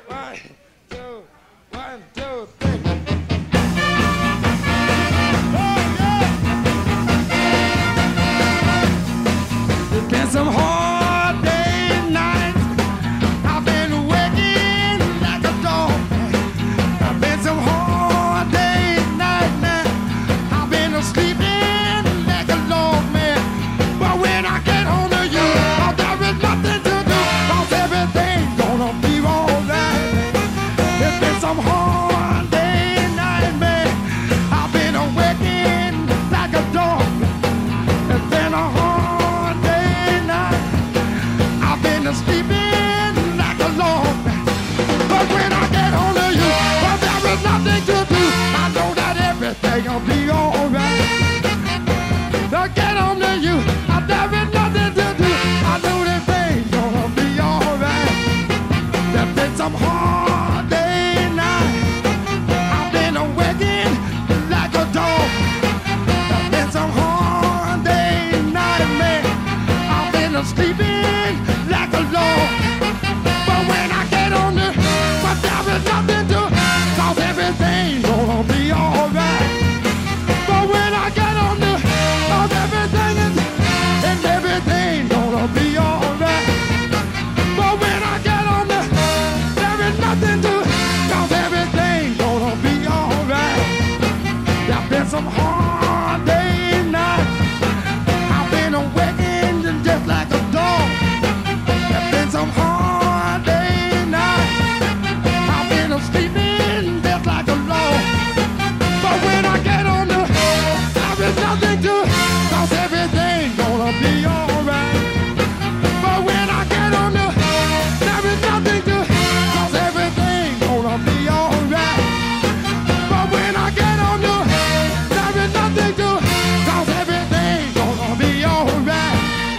One, two, one, two, three. Oh, yeah. It's been some hard days and nights. I've been working like a dog. I've been some hard days and nights, man. I've been sleeping like a log, man. But when I get home to you, oh, there is nothing to do, 'cause everything's gonna be alright. It's been some hard day and night, man. I've been working like a dog. It's been a hard day and night. I've been sleeping like a log. But when I get home to you, well, there is nothing to do. I know that everything'll be alright. To get home to you, there is nothing to do. I know that things gonna be alright. There's been some hard day and night. I've been working like a dog. There's been some hard day and night, man. I've been sleeping like a log. But when I get on the, but there is nothing to, 'cause everything's gonna be alright. But when I get on the, oh, everything is, and everything's gonna be alright. But when I get on the, there is nothing to, 'cause everything's gonna be alright. There's been some hard days and nights. I've been working just like a dog. There's been some hard days and nights. I've been sleeping just like a log. But when I get on the, there is nothing to, 'cause everything's gonna be alright. But when I get on the, there is nothing to, 'cause everything's gonna be alright. But when I get on the, there is nothing to, 'cause everything's gonna be alright.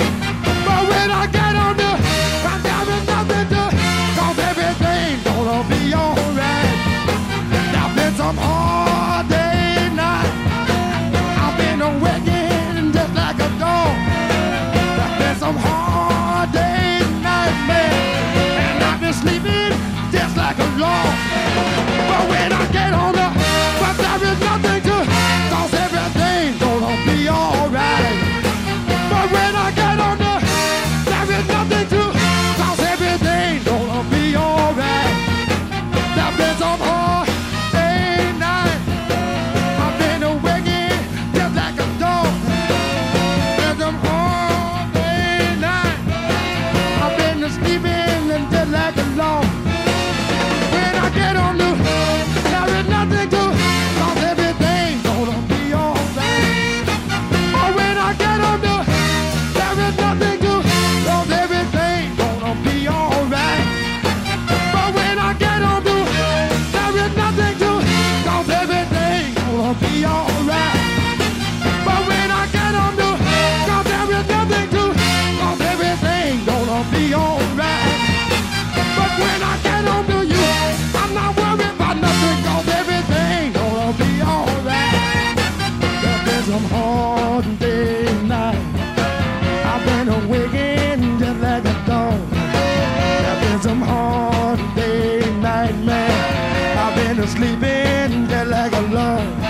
But when I get on the, there is nothing to, 'cause everything's gonna be alright. There's been some hard days and nights. I've been working just like a dog. There's been some hard days and nights, man. And I've been sleeping just like a log. But when I get on the, but there is nothing to, 'cause everything's gonna be alright. But when I get on the, there is nothing to, 'cause everything's gonna be alright. There's been some hard days and nights. I've been working just like a dog. There's some hard days and nights. I've been sleeping and just like a log. When I get on the, there is nothing to, 'cause everything's gonna be alright. But when I get on the, there is nothing to, 'cause everything's gonna be alright. But when I get on the, there is nothing to, 'cause everything's gonna be alright. But when I get on the, 'cause there is nothing to, 'cause everything's gonna be alright. But when I get on to you, I'm not worried about nothing, 'cause everything's gonna be alright. There's been some hard days and nights. I've been waking just like a dog. There's been some hard days and nights, man. I've been sleeping just like a log.